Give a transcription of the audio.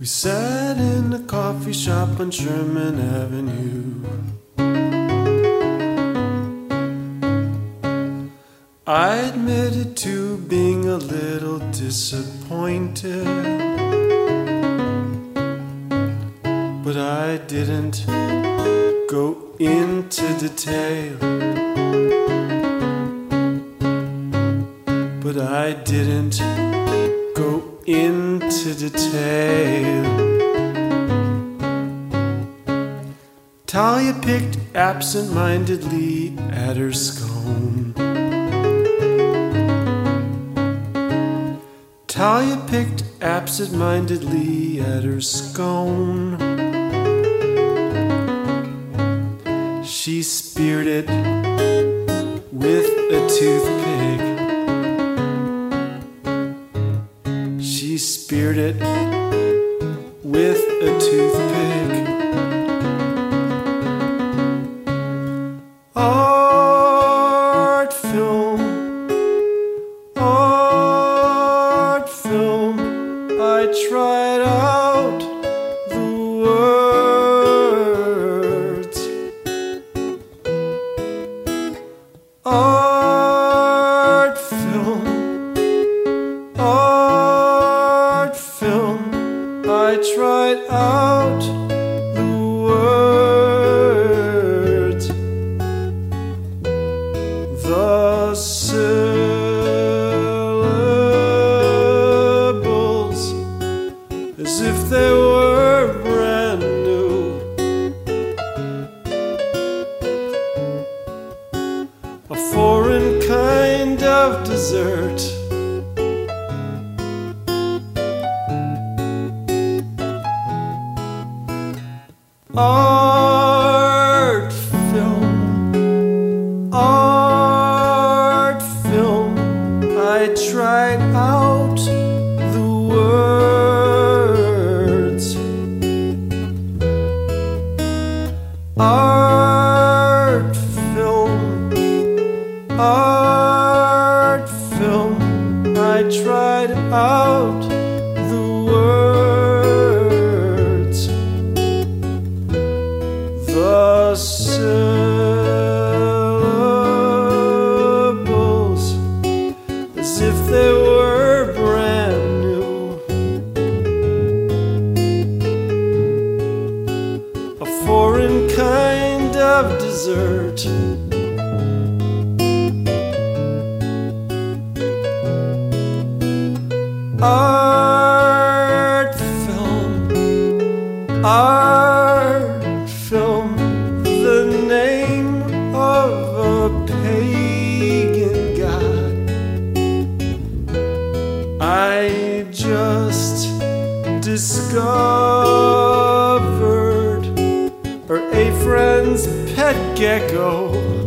We sat in a coffee shop on Sherman Avenue. I admitted to being a little disappointed, but I didn't go into detail. But I didn't go into detail. Talia picked absent-mindedly at her scone. Talia picked absent-mindedly at her scone. She speared it with a toothpick. She speared it with a toothpick. Art film, art film. I tried out the words. Art film, art film. I tried out the words. The syllables, as if they were brand new. A foreign kind of dessert. Art film, art film. I tried out the words. Art film, art film. I tried out the words. The syllables, as if they were brand new. A foreign kind of dessert. Art film, art film. The name of a pagan god. I just discovered, or a friend's pet gecko.